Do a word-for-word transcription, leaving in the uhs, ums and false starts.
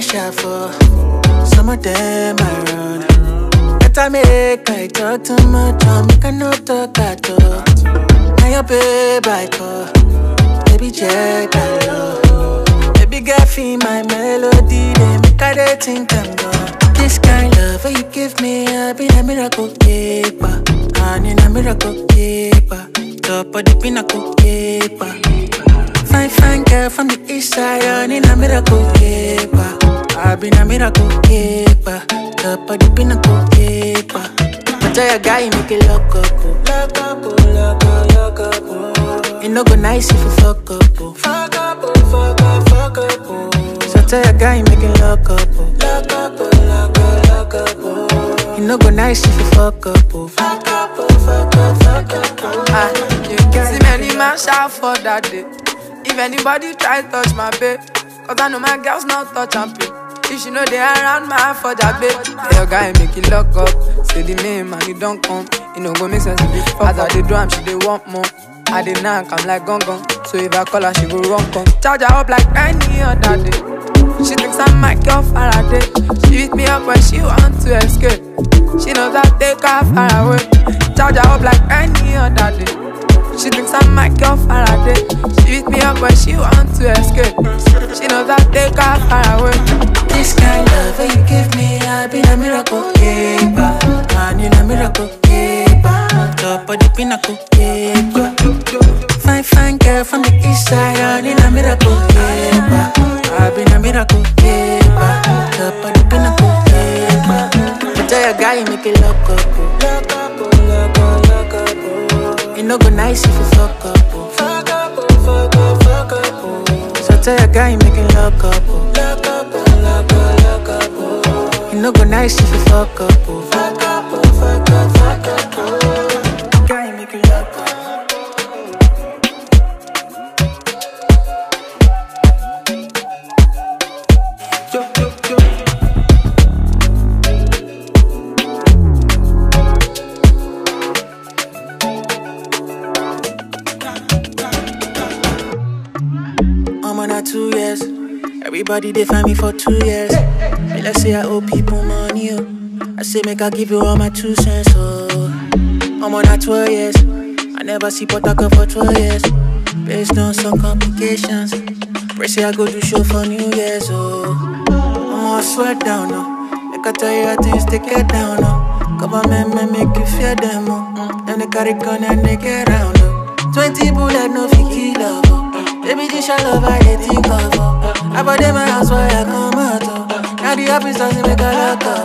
shuffle. Some of them I run. That I make I talk too much, I make I no talk at all. Now your babe I call, baby check that love. Baby girl feel my melody, they make I they think I'm gone. This kind of love you give me, I be a miracle keeper. I need a miracle keeper. Top of the pinnacle keeper. Fine, fine girl from the east side, I need a miracle keeper. I been a miracle keeper. Top of the pinnacle keeper. I tell your guy, make it lock up. Lock up, lock up, lock up. It no go nice if you fuck up. Fuck up, fuck up, fuck up. So tell your guy, make it lock up. Lock up, lock up, lock up. It no go nice if you fuck up. Fuck up, fuck up, fuck up. Ah, you can see many man shout for that day. If anybody try to touch my babe, cause I know my girls not touch and pay. If she know they around my for that babe, tell your guy make it lock up. Say the name and it don't come. It no go make sense if it fuck. As I dey drum, she dey want more. I dey knock, I'm like gong gong. So if I call her, she go run come. Charge her up like any other day. She thinks I'm my girl Faraday. She beat me up when she want to escape. She knows I take her far away. Charge her up like any other day. She thinks I'm my girl Faraday. She beat me up when she want to escape. She knows I take her far away. This kind of love you give me, I be a miracle keeper. I need a miracle keeper. Top of the pinnacle keeper. Fine, fine girl from the east side, I need a miracle keeper. I been a miracle keeper. Top of the pinnacle keeper. I tell your guy, make it lock up. Lock up, lock up, lock up. It no go nice if you fuck up. Fuck up, fuck up, fuck up. So tell your guy, make it lock up. Lock up, lock up, lock up. It no go nice if you fuck up. Fuck up, fuck up, fuck up. Guy, make it lock up. Yo, yo, yo. I'm on a two years. Everybody they find me for two years. Hey, let's say I owe people money. Oh. I say make I give you all my two cents. Oh, I'm on a twelve years. I never see Potaka for twelve years. Based on some complications. Pray say I go do show for New Year's. Oh, I'm all sweat down. Oh, make I tell you how things take it down. Oh, government may make you fear them. Oh, then they carry gun and they get round. Oh, twenty bullet no fi kill love. Oh. Baby, this your love, I hate think of. I bought them my house where I come out. Now the office doesn't make a lock up.